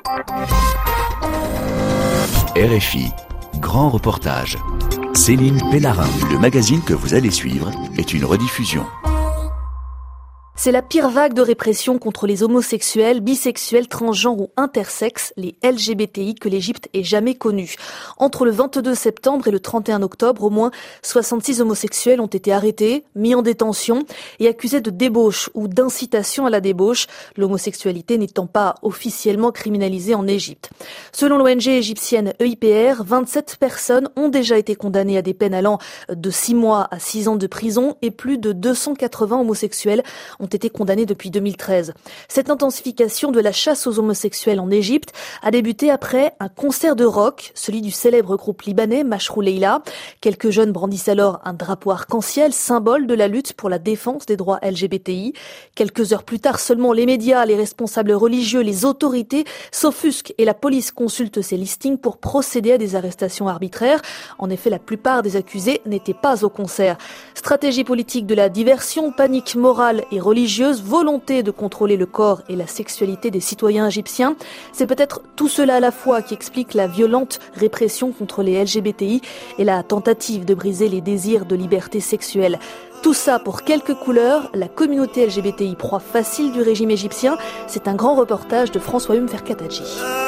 RFI, grand reportage. Céline Pellarin, le magazine que vous allez suivre est une rediffusion. C'est la pire vague de répression contre les homosexuels, bisexuels, transgenres ou intersexes, les LGBTI, que l'Égypte ait jamais connue. Entre le 22 septembre et le 31 octobre, au moins 66 homosexuels ont été arrêtés, mis en détention et accusés de débauche ou d'incitation à la débauche, l'homosexualité n'étant pas officiellement criminalisée en Égypte. Selon l'ONG égyptienne EIPR, 27 personnes ont déjà été condamnées à des peines allant de 6 mois à 6 ans de prison et plus de 280 homosexuels ont été condamnés depuis 2013. Cette intensification de la chasse aux homosexuels en Égypte a débuté après un concert de rock, celui du célèbre groupe libanais Mashrou Leila. Quelques jeunes brandissent alors un drapeau arc-en-ciel, symbole de la lutte pour la défense des droits LGBTI. Quelques heures plus tard seulement, les médias, les responsables religieux, les autorités s'offusquent et la police consulte ces listings pour procéder à des arrestations arbitraires. En effet, la plupart des accusés n'étaient pas au concert. Stratégie politique de la diversion, panique morale et religieuse, volonté de contrôler le corps et la sexualité des citoyens égyptiens. C'est peut-être tout cela à la fois qui explique la violente répression contre les LGBTI et la tentative de briser les désirs de liberté sexuelle. Tout ça pour quelques couleurs, la communauté LGBTI proie facile du régime égyptien. C'est un grand reportage de François Ferkataji.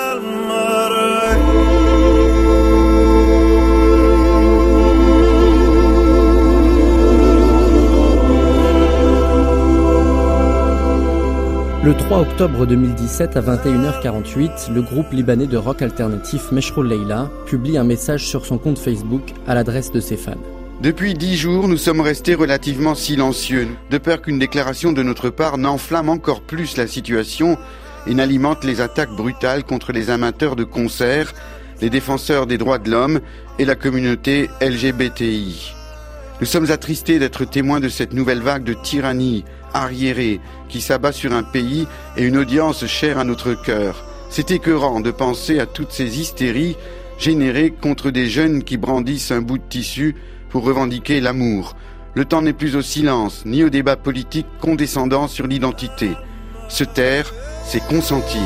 Le 3 octobre 2017 à 21h48, le groupe libanais de rock alternatif Mashrou Leila publie un message sur son compte Facebook à l'adresse de ses fans. Depuis 10 jours, nous sommes restés relativement silencieux, de peur qu'une déclaration de notre part n'enflamme encore plus la situation et n'alimente les attaques brutales contre les amateurs de concerts, les défenseurs des droits de l'homme et la communauté LGBTI. Nous sommes attristés d'être témoins de cette nouvelle vague de tyrannie arriérée qui s'abat sur un pays et une audience chère à notre cœur. C'est écœurant de penser à toutes ces hystéries générées contre des jeunes qui brandissent un bout de tissu pour revendiquer l'amour. Le temps n'est plus au silence, ni au débat politique condescendant sur l'identité. Se taire, c'est consentir.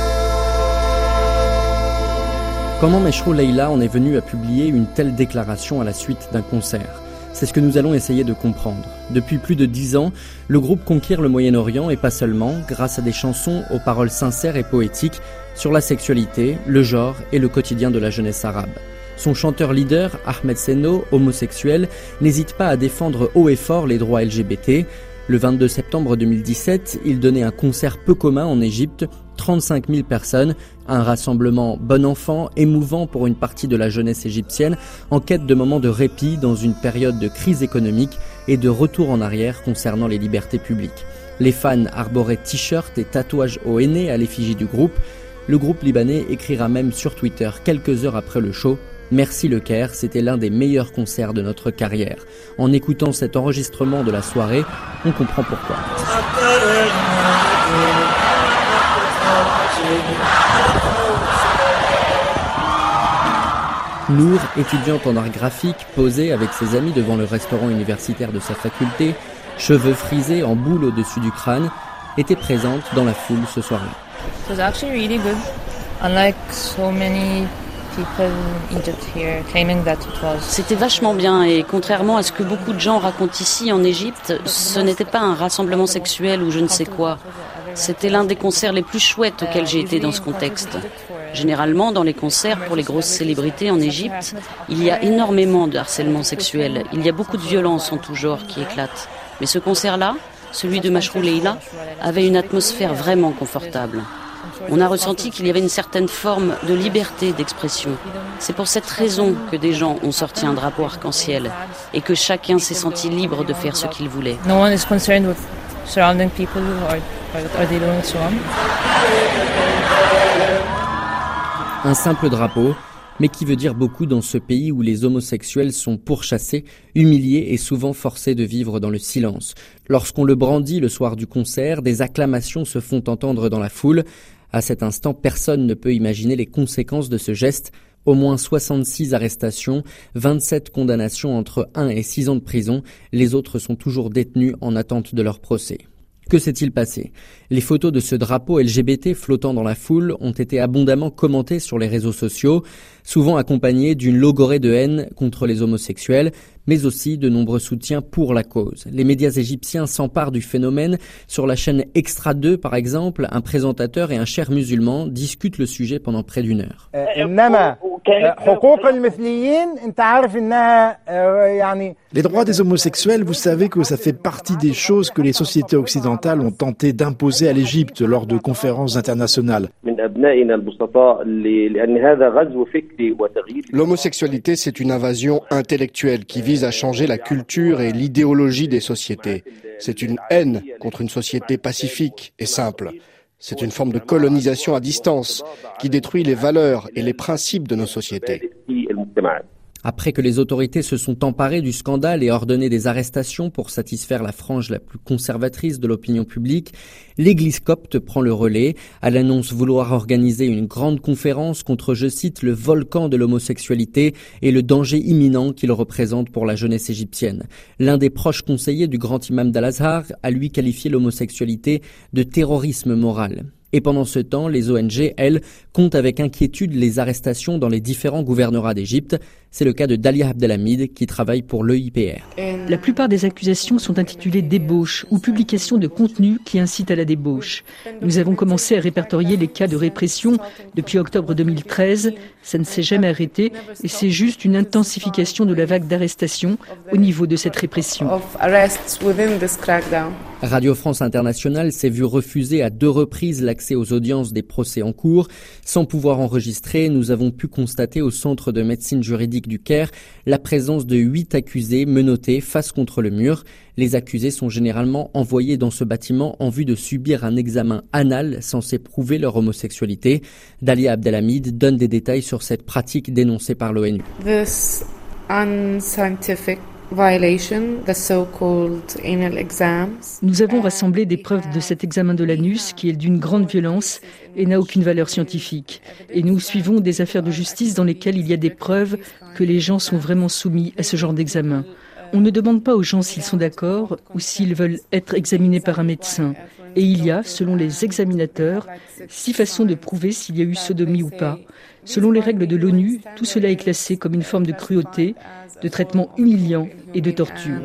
Comment Mashrou Leila en est venu à publier une telle déclaration à la suite d'un concert ? C'est ce que nous allons essayer de comprendre. Depuis plus de 10 ans, le groupe conquiert le Moyen-Orient et pas seulement, grâce à des chansons aux paroles sincères et poétiques sur la sexualité, le genre et le quotidien de la jeunesse arabe. Son chanteur leader, Ahmed Senno, homosexuel, n'hésite pas à défendre haut et fort les droits LGBT. Le 22 septembre 2017, il donnait un concert peu commun en Égypte, 35 000 personnes, un rassemblement bon enfant, émouvant pour une partie de la jeunesse égyptienne, en quête de moments de répit dans une période de crise économique et de retour en arrière concernant les libertés publiques. Les fans arboraient t-shirts et tatouages au henné à l'effigie du groupe. Le groupe libanais écrira même sur Twitter quelques heures après le show: Merci Le Caire, c'était l'un des meilleurs concerts de notre carrière. En écoutant cet enregistrement de la soirée, on comprend pourquoi. Nour, étudiante en art graphique, posée avec ses amis devant le restaurant universitaire de sa faculté, cheveux frisés en boule au-dessus du crâne, était présente dans la foule ce soir-là. It was actually really good. Unlike so many people in Egypt here claiming that it was. C'était vachement bien et contrairement à ce que beaucoup de gens racontent ici en Égypte, ce n'était pas un rassemblement sexuel ou je ne sais quoi. C'était l'un des concerts les plus chouettes auxquels j'ai été dans ce contexte. Généralement, dans les concerts pour les grosses célébrités en Égypte, il y a énormément de harcèlement sexuel. Il y a beaucoup de violence en tout genre qui éclatent. Mais ce concert-là, celui de Mashrou Leila, avait une atmosphère vraiment confortable. On a ressenti qu'il y avait une certaine forme de liberté d'expression. C'est pour cette raison que des gens ont sorti un drapeau arc-en-ciel et que chacun s'est senti libre de faire ce qu'il voulait. No one is concerned with surrounding people are they doing it wrong? Un simple drapeau, mais qui veut dire beaucoup dans ce pays où les homosexuels sont pourchassés, humiliés et souvent forcés de vivre dans le silence. Lorsqu'on le brandit le soir du concert, des acclamations se font entendre dans la foule. À cet instant, personne ne peut imaginer les conséquences de ce geste. Au moins 66 arrestations, 27 condamnations entre 1 et 6 ans de prison. Les autres sont toujours détenus en attente de leur procès. Que s'est-il passé ? Les photos de ce drapeau LGBT flottant dans la foule ont été abondamment commentées sur les réseaux sociaux, souvent accompagnées d'une logorrhée de haine contre les homosexuels, mais aussi de nombreux soutiens pour la cause. Les médias égyptiens s'emparent du phénomène. Sur la chaîne Extra 2, par exemple, un présentateur et un cher musulman discutent le sujet pendant près d'1 heure. Les droits des homosexuels, vous savez que ça fait partie des choses que les sociétés occidentales ont tenté d'imposer à l'Égypte lors de conférences internationales. L'homosexualité, c'est une invasion intellectuelle qui vise à changer la culture et l'idéologie des sociétés. C'est une haine contre une société pacifique et simple. C'est une forme de colonisation à distance qui détruit les valeurs et les principes de nos sociétés. Après que les autorités se sont emparées du scandale et ordonné des arrestations pour satisfaire la frange la plus conservatrice de l'opinion publique, l'Église copte prend le relais. Elle annonce vouloir organiser une grande conférence contre, je cite, le volcan de l'homosexualité et le danger imminent qu'il représente pour la jeunesse égyptienne. L'un des proches conseillers du grand imam d'Al-Azhar a lui qualifié l'homosexualité de terrorisme moral. Et pendant ce temps, les ONG, elles, comptent avec inquiétude les arrestations dans les différents gouvernorats d'Égypte. C'est le cas de Dalia Abdelhamid qui travaille pour l'EIPR. La plupart des accusations sont intitulées débauche ou publication de contenu qui incite à la débauche. Nous avons commencé à répertorier les cas de répression depuis octobre 2013. Ça ne s'est jamais arrêté et c'est juste une intensification de la vague d'arrestations au niveau de cette répression. Radio France Internationale s'est vu refuser à 2 reprises l'accès aux audiences des procès en cours. Sans pouvoir enregistrer, nous avons pu constater au Centre de médecine juridique du Caire la présence de 8 accusés menottés face contre le mur. Les accusés sont généralement envoyés dans ce bâtiment en vue de subir un examen anal censé prouver leur homosexualité. Dalia Abdelhamid donne des détails sur cette pratique dénoncée par l'ONU. This unscientific violation, the so-called anal exams. Nous avons rassemblé des preuves de cet examen de l'anus qui est d'une grande violence et n'a aucune valeur scientifique. Et nous suivons des affaires de justice dans lesquelles il y a des preuves que les gens sont vraiment soumis à ce genre d'examen. On ne demande pas aux gens s'ils sont d'accord ou s'ils veulent être examinés par un médecin. Et il y a, selon les examinateurs, 6 façons de prouver s'il y a eu sodomie ou pas. Selon les règles de l'ONU, tout cela est classé comme une forme de cruauté, de traitement humiliant et de torture.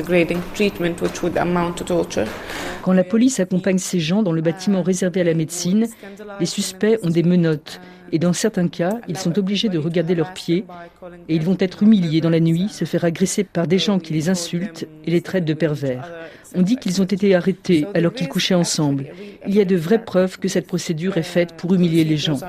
Quand la police accompagne ces gens dans le bâtiment réservé à la médecine, les suspects ont des menottes. Et dans certains cas, ils sont obligés de regarder leurs pieds et ils vont être humiliés dans la nuit, se faire agresser par des gens qui les insultent et les traitent de pervers. On dit qu'ils ont été arrêtés alors qu'ils couchaient ensemble. Il y a de vraies preuves que cette procédure est faite pour humilier les gens.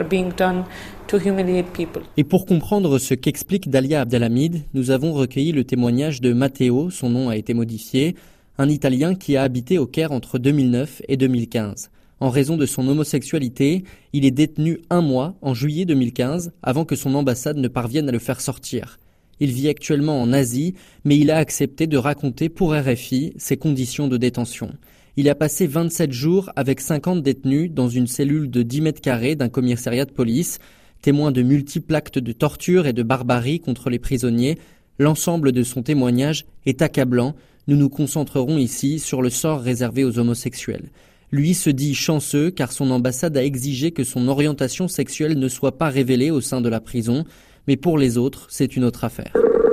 Et pour comprendre ce qu'explique Dalia Abdelhamid, nous avons recueilli le témoignage de Matteo, son nom a été modifié, un Italien qui a habité au Caire entre 2009 et 2015. En raison de son homosexualité, il est détenu 1 mois en juillet 2015 avant que son ambassade ne parvienne à le faire sortir. Il vit actuellement en Asie, mais il a accepté de raconter pour RFI ses conditions de détention. Il a passé 27 jours avec 50 détenus dans une cellule de 10 mètres carrés d'un commissariat de police. Témoin de multiples actes de torture et de barbarie contre les prisonniers, l'ensemble de son témoignage est accablant. Nous nous concentrerons ici sur le sort réservé aux homosexuels. Lui se dit chanceux car son ambassade a exigé que son orientation sexuelle ne soit pas révélée au sein de la prison. Mais pour les autres, c'est une autre affaire.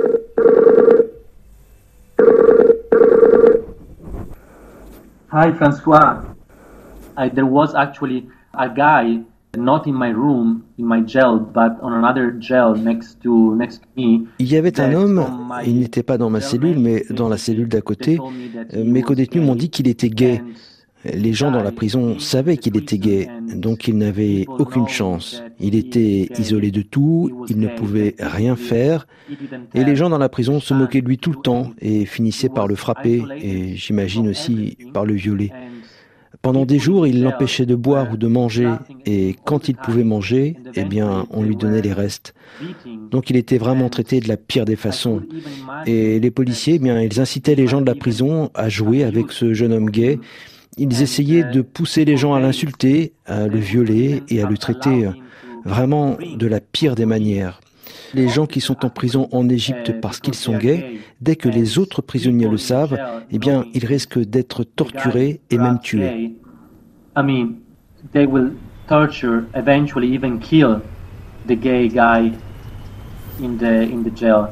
Hi François. There was actually a guy not in my room, in my jail, but on another jail next to me. Il y avait un homme, il n'était pas dans ma cellule, mais dans la cellule d'à côté. Mes codétenus m'ont dit qu'il était gay. Les gens dans la prison savaient qu'il était gay, donc il n'avait aucune chance. Il était isolé de tout, il ne pouvait rien faire, et les gens dans la prison se moquaient de lui tout le temps et finissaient par le frapper, et j'imagine aussi par le violer. Pendant des jours, il l'empêchait de boire ou de manger, et quand il pouvait manger, eh bien, on lui donnait les restes. Donc il était vraiment traité de la pire des façons. Et les policiers, eh bien, ils incitaient les gens de la prison à jouer avec ce jeune homme gay. Ils essayaient de pousser les gens à l'insulter, à le violer et à le traiter vraiment de la pire des manières. Les gens qui sont en prison en Égypte parce qu'ils sont gays, dès que les autres prisonniers le savent, eh bien, ils risquent d'être torturés et même tués. They will torture, eventually even kill the gay guy in the jail.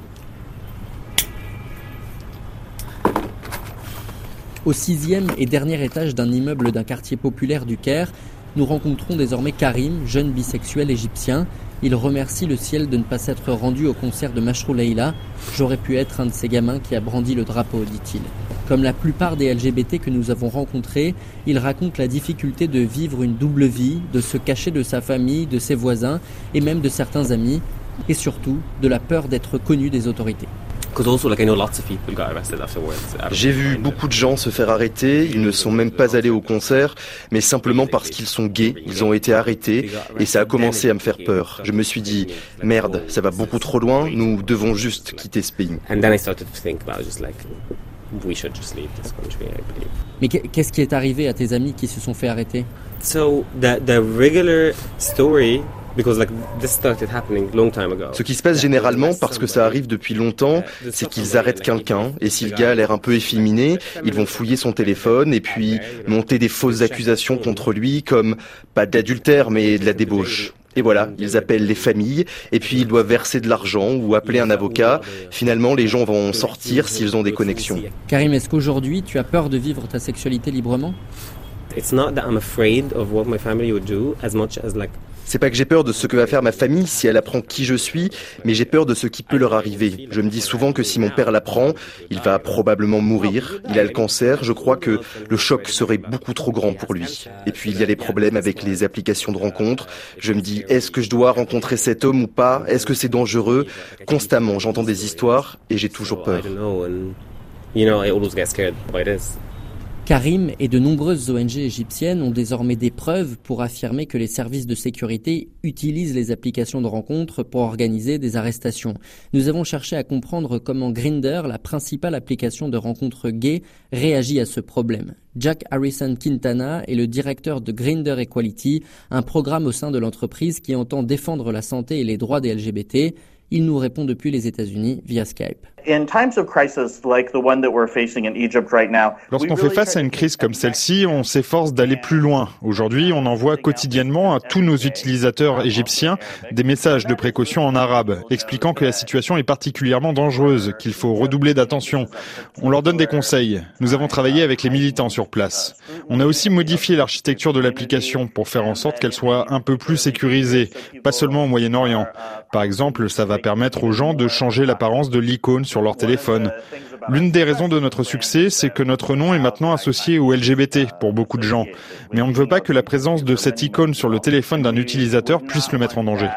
Au 6e et dernier étage d'un immeuble d'un quartier populaire du Caire, nous rencontrons désormais Karim, jeune bisexuel égyptien. Il remercie le ciel de ne pas s'être rendu au concert de Mashrou Leila. J'aurais pu être un de ces gamins qui a brandi le drapeau, dit-il. Comme la plupart des LGBT que nous avons rencontrés, il raconte la difficulté de vivre une double vie, de se cacher de sa famille, de ses voisins et même de certains amis, et surtout de la peur d'être connu des autorités. J'ai vu beaucoup de gens se faire arrêter, ils ne sont même pas allés au concert, mais simplement parce qu'ils sont gays, ils ont été arrêtés et ça a commencé à me faire peur. Je me suis dit, merde, ça va beaucoup trop loin, nous devons juste quitter ce pays. Mais qu'est-ce qui est arrivé à tes amis qui se sont fait arrêter? Ce qui se passe généralement, parce que ça arrive depuis longtemps, c'est qu'ils arrêtent quelqu'un, et si le gars a l'air un peu efféminé, ils vont fouiller son téléphone et puis monter des fausses accusations contre lui, comme pas d'adultère mais de la débauche. Et voilà, ils appellent les familles, et puis ils doivent verser de l'argent ou appeler un avocat. Finalement, les gens vont sortir s'ils ont des connexions. Karim, est-ce qu'aujourd'hui, tu as peur de vivre ta sexualité librement? C'est pas que j'ai peur de ce que va faire ma famille si elle apprend qui je suis, mais j'ai peur de ce qui peut leur arriver. Je me dis souvent que si mon père l'apprend, il va probablement mourir. Il a le cancer, je crois que le choc serait beaucoup trop grand pour lui. Et puis il y a les problèmes avec les applications de rencontres. Je me dis, est-ce que je dois rencontrer cet homme ou pas? Est-ce que c'est dangereux? Constamment, j'entends des histoires et j'ai toujours peur. Karim et de nombreuses ONG égyptiennes ont désormais des preuves pour affirmer que les services de sécurité utilisent les applications de rencontres pour organiser des arrestations. Nous avons cherché à comprendre comment Grindr, la principale application de rencontres gays, réagit à ce problème. Jack Harrison Quintana est le directeur de Grindr Equality, un programme au sein de l'entreprise qui entend défendre la santé et les droits des LGBT. Il nous répond depuis les États-Unis via Skype. Lorsqu'on fait face à une crise comme celle-ci, on s'efforce d'aller plus loin. Aujourd'hui, on envoie quotidiennement à tous nos utilisateurs égyptiens des messages de précaution en arabe, expliquant que la situation est particulièrement dangereuse, qu'il faut redoubler d'attention. On leur donne des conseils. Nous avons travaillé avec les militants sur place. On a aussi modifié l'architecture de l'application pour faire en sorte qu'elle soit un peu plus sécurisée, pas seulement au Moyen-Orient. Par exemple, ça va permettre aux gens de changer l'apparence de l'icône sur leur téléphone. L'une des raisons de notre succès, c'est que notre nom est maintenant associé au LGBT pour beaucoup de gens. Mais on ne veut pas que la présence de cette icône sur le téléphone d'un utilisateur puisse le mettre en danger.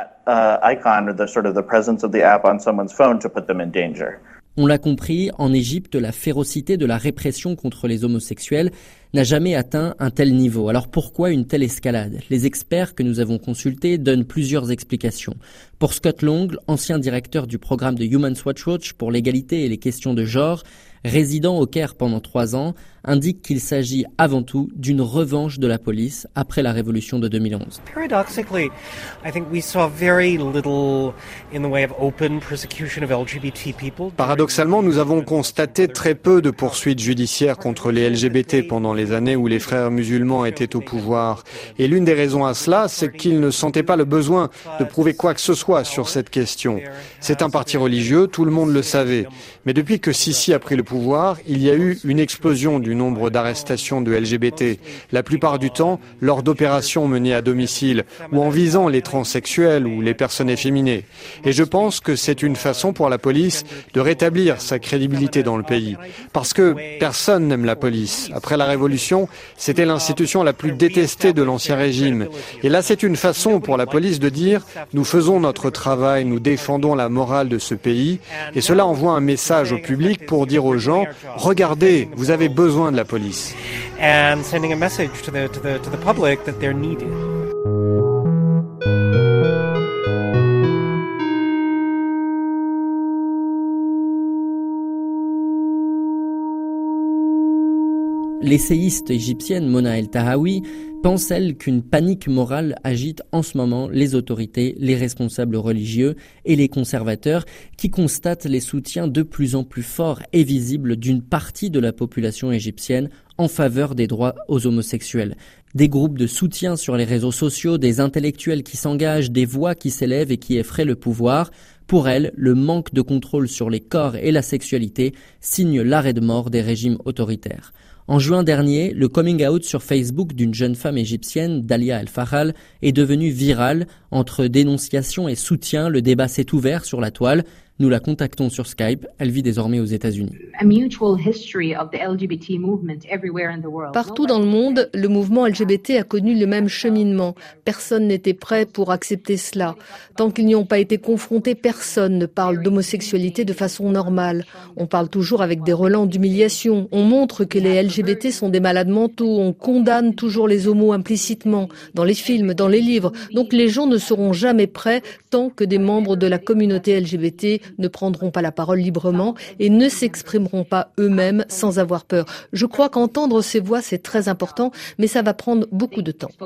On l'a compris, en Égypte, la férocité de la répression contre les homosexuels n'a jamais atteint un tel niveau. Alors pourquoi une telle escalade? Les experts que nous avons consultés donnent plusieurs explications. Pour Scott Long, ancien directeur du programme de Human Rights Watch pour l'égalité et les questions de genre, résident au Caire pendant 3 ans, indique qu'il s'agit avant tout d'une revanche de la police après la révolution de 2011. Paradoxalement, nous avons constaté très peu de poursuites judiciaires contre les LGBT pendant les années où les frères musulmans étaient au pouvoir. Et l'une des raisons à cela, c'est qu'ils ne sentaient pas le besoin de prouver quoi que ce soit sur cette question. C'est un parti religieux, tout le monde le savait. Mais depuis que Sisi a pris le pouvoir, il y a eu une explosion du nombre d'arrestations de LGBT, la plupart du temps lors d'opérations menées à domicile ou en visant les transsexuels ou les personnes efféminées. Et je pense que c'est une façon pour la police de rétablir sa crédibilité dans le pays. Parce que personne n'aime la police. Après la Révolution, c'était l'institution la plus détestée de l'Ancien Régime. Et là, c'est une façon pour la police de dire « nous faisons notre travail, nous défendons la morale de ce pays ». Et cela envoie un message au public pour dire aux gens « regardez, vous avez besoin de la police ». And sending a message to the public that they're needed. L'essayiste égyptienne Mona El Tahawi pense, elle, qu'une panique morale agite en ce moment les autorités, les responsables religieux et les conservateurs qui constatent les soutiens de plus en plus forts et visibles d'une partie de la population égyptienne en faveur des droits aux homosexuels. Des groupes de soutien sur les réseaux sociaux, des intellectuels qui s'engagent, des voix qui s'élèvent et qui effraient le pouvoir. Pour elle, le manque de contrôle sur les corps et la sexualité signe l'arrêt de mort des régimes autoritaires. En juin dernier, le coming out sur Facebook d'une jeune femme égyptienne, Dalia El-Fahal, est devenu viral. Entre dénonciation et soutien, le débat s'est ouvert sur la toile. Nous la contactons sur Skype, elle vit désormais aux États-Unis. Partout dans le monde, le mouvement LGBT a connu le même cheminement. Personne n'était prêt pour accepter cela. Tant qu'ils n'y ont pas été confrontés, personne ne parle d'homosexualité de façon normale. On parle toujours avec des relents d'humiliation. On montre que les LGBT sont des malades mentaux. On condamne toujours les homos implicitement, dans les films, dans les livres. Donc les gens ne seront jamais prêts tant que des membres de la communauté LGBT ne prendront pas la parole librement et ne s'exprimeront pas eux-mêmes sans avoir peur. Je crois qu'entendre ces voix, c'est très important, mais ça va prendre beaucoup de temps.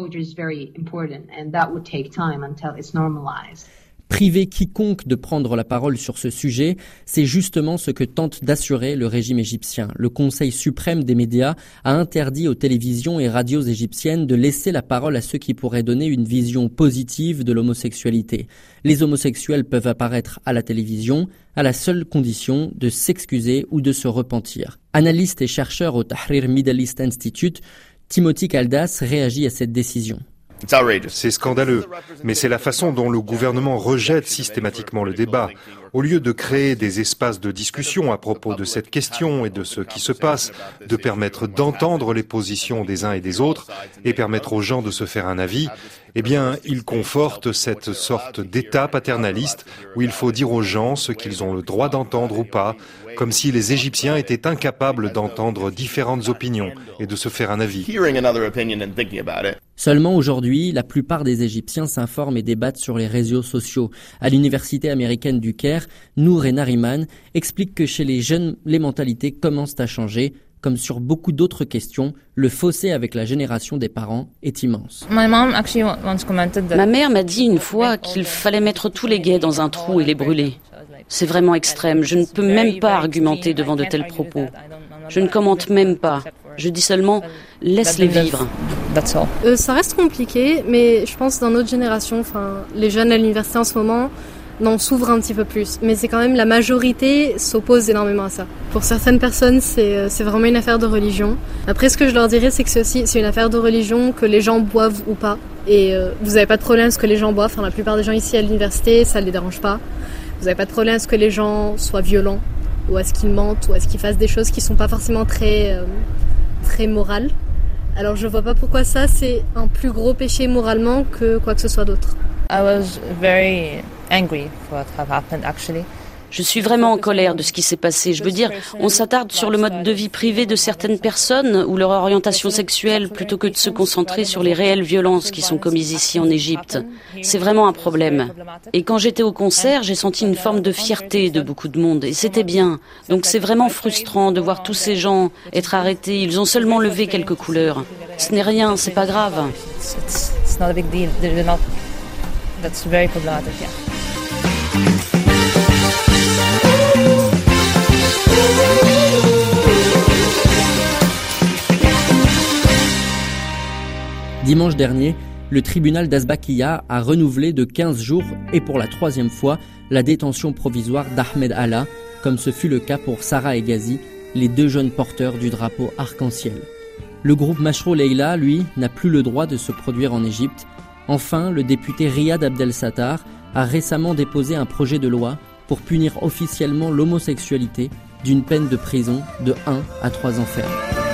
Priver quiconque de prendre la parole sur ce sujet, c'est justement ce que tente d'assurer le régime égyptien. Le Conseil suprême des médias a interdit aux télévisions et radios égyptiennes de laisser la parole à ceux qui pourraient donner une vision positive de l'homosexualité. Les homosexuels peuvent apparaître à la télévision à la seule condition de s'excuser ou de se repentir. Analyste et chercheur au Tahrir Middle East Institute, Timothy Kaldas réagit à cette décision. C'est scandaleux, mais c'est la façon dont le gouvernement rejette systématiquement le débat. Au lieu de créer des espaces de discussion à propos de cette question et de ce qui se passe, de permettre d'entendre les positions des uns et des autres et permettre aux gens de se faire un avis, eh bien, il conforte cette sorte d'état paternaliste où il faut dire aux gens ce qu'ils ont le droit d'entendre ou pas, comme si les Égyptiens étaient incapables d'entendre différentes opinions et de se faire un avis. Seulement aujourd'hui, la plupart des Égyptiens s'informent et débattent sur les réseaux sociaux. À l'université américaine du Caire, Nour et Nariman expliquent que chez les jeunes, les mentalités commencent à changer. Comme sur beaucoup d'autres questions, le fossé avec la génération des parents est immense. Ma mère m'a dit une fois qu'il fallait mettre tous les gays dans un trou et les brûler. C'est vraiment extrême. Je ne peux même pas argumenter devant de tels propos. Je ne commente même pas. Je dis seulement, laisse-les vivre. Ça reste compliqué, mais je pense dans notre génération, les jeunes à l'université en ce moment, s'ouvrent un petit peu plus. Mais c'est quand même la majorité s'oppose énormément à ça. Pour certaines personnes, c'est vraiment une affaire de religion. Après, ce que je leur dirais, c'est que c'est une affaire de religion, que les gens boivent ou pas. Et vous n'avez pas de problème à ce que les gens boivent. La plupart des gens ici à l'université, ça ne les dérange pas. Vous n'avez pas de problème à ce que les gens soient violents, ou à ce qu'ils mentent, ou à ce qu'ils fassent des choses qui ne sont pas forcément très morales. Alors je ne vois pas pourquoi ça, c'est un plus gros péché moralement que quoi que ce soit d'autre. I was very angry for what have happened actually. Je suis vraiment en colère de ce qui s'est passé. Je veux dire, on s'attarde sur le mode de vie privé de certaines personnes ou leur orientation sexuelle plutôt que de se concentrer sur les réelles violences qui sont commises ici en Égypte. C'est vraiment un problème. Et quand j'étais au concert, j'ai senti une forme de fierté de beaucoup de monde et c'était bien. Donc c'est vraiment frustrant de voir tous ces gens être arrêtés. Ils ont seulement levé quelques couleurs. Ce n'est rien, c'est pas grave. It's not a big deal. That's very problematic, yeah. Dimanche dernier, le tribunal d'Azbakiya a renouvelé de 15 jours et pour la 3e fois la détention provisoire d'Ahmed Allah, comme ce fut le cas pour Sarah et Ghazi, les 2 jeunes porteurs du drapeau arc-en-ciel. Le groupe Mashrou Leila, lui, n'a plus le droit de se produire en Égypte. Enfin, le député Riyad Abdel Sattar a récemment déposé un projet de loi pour punir officiellement l'homosexualité d'une peine de prison de 1 à 3 ans ferme.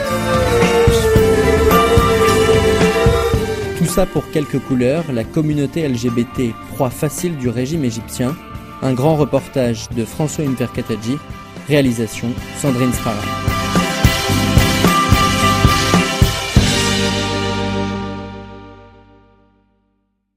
Tout ça pour quelques couleurs, la communauté LGBT, proie facile du régime égyptien. Un grand reportage de François Inverkataji, réalisation Sandrine Sfara.